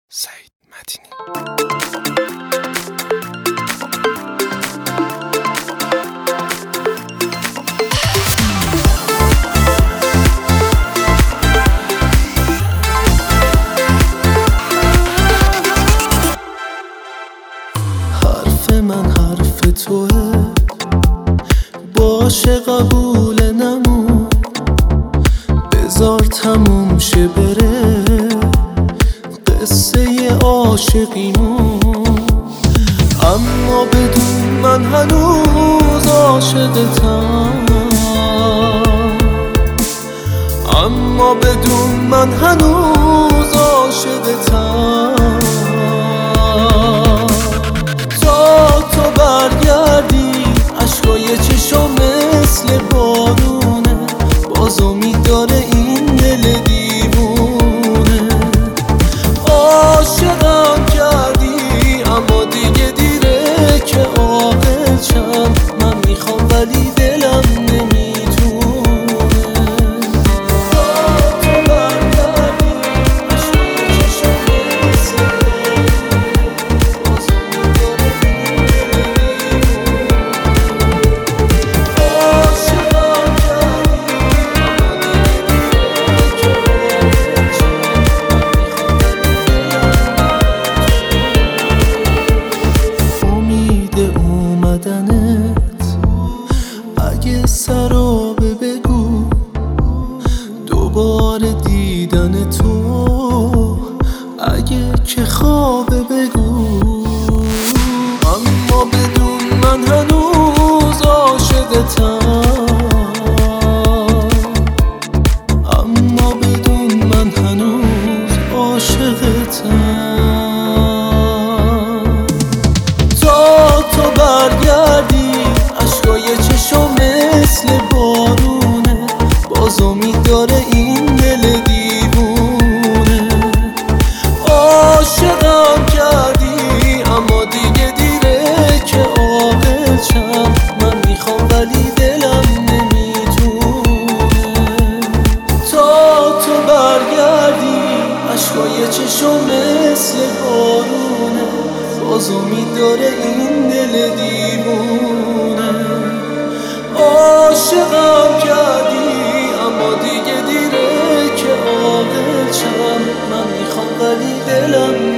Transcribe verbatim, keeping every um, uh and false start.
سعید مدینی. حرف من حرف توه، باشه قبول نمون، بذار تموم شه بره قصه عاشقیمون. اما بدون من هنوز عاشقتم، اما بدون من هنوز عاشقتم. تا تو برگردی عشقای چشم مثل بارونه، باز امید داره این دل دیوونه. عاشقم کردی اما دیگه دیره که عاقل شم، من میخوام ولی دلم نمیتونه. تا تو برگردی عشقای چشم مثل بارونه، باز امید داره این دل دیوونه. عاشقم کردی اما دیگه دیره که اگه سرابه بگو دوباره دیدن تو، اگه که خوابه بگو. اما بدون من هنوز عاشقتم، اما بدون من هنوز عاشقتم. تا تو برگردی عشقای چشم مثل بارونه، باز امید داره این دل دیوونه. عاشقم کردی اما دیگه دیره که عاقل شم، من میخوام ولی دلم نمیتونه. تا تو برگردی عشقای چشم مثل بارونه، باز امید داره این دل دیوونه. عاشقم کردی اما دیگه دیره که عاقل شم، من میخوام ولی دلم